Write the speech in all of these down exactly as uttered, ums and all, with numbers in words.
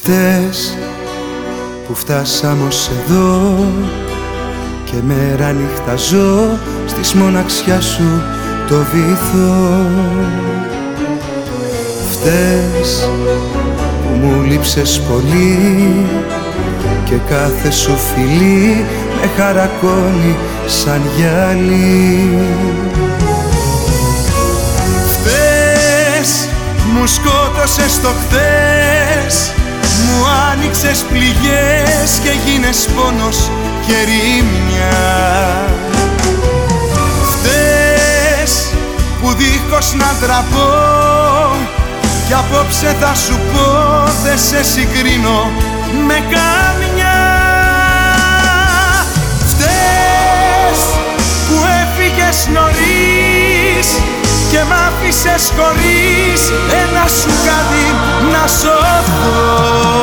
Φταίς που φτάσαμε ως εδώ και μέρα νύχτα ζω στις μοναξιά σου το βυθό. Φταίς που μου λείψες πολύ και κάθε σου φιλί με χαρακώνει σαν γυαλί. Φταίς μου σκότωσες το χθες, μου άνοιξες πληγές και γίνες πόνος και ρήμια. Φταίς που δίχως να ντραπώ κι απόψε θα σου πω δεν σε συγκρίνω με καμιά. Φταίς που έφυγες νωρίς και μ' άφησες χωρίς ένα σου κάτι να σώθω.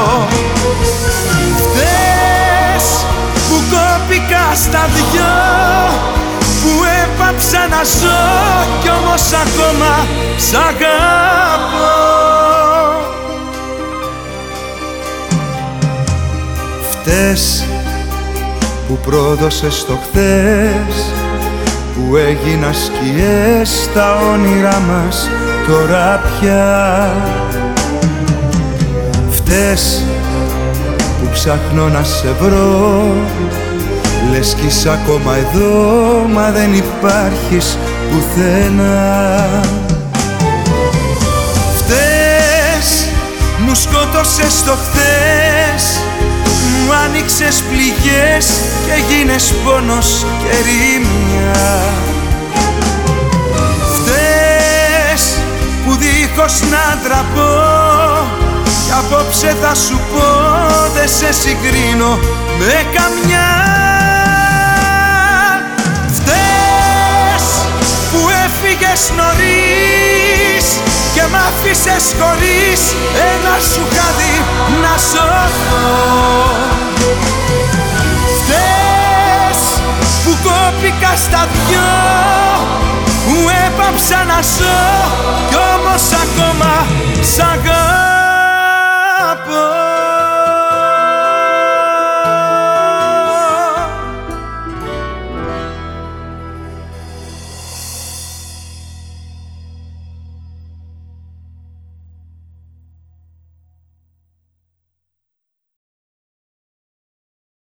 Φταίς που κόπηκα στα δυο, που έπαψα να ζω κι όμως ακόμα σ' αγαπώ. Φταίς που πρόδωσες το χθες, που έγινα σκιές στα όνειρά μας τώρα πια. Φταίς που ψάχνω να σε βρω, λες κι είσαι ακόμα εδώ, μα δεν υπάρχεις πουθενά. Φταίς μου σκότωσες το χθες, μου άνοιξες πληγές και γίνες πόνος και ρήμια. Φταίς που δίχως να ντραπώ κι απόψε θα σου πω δεν σε συγκρίνω με καμιά. Φταίς που έφυγες νωρίς και μ' άφησες χωρίς ένα σου χάδι να σώθω. Φταίς που κόπηκα στα δυο, που έπαψα να ζω κι όμως ακόμα σ' αγαπώ.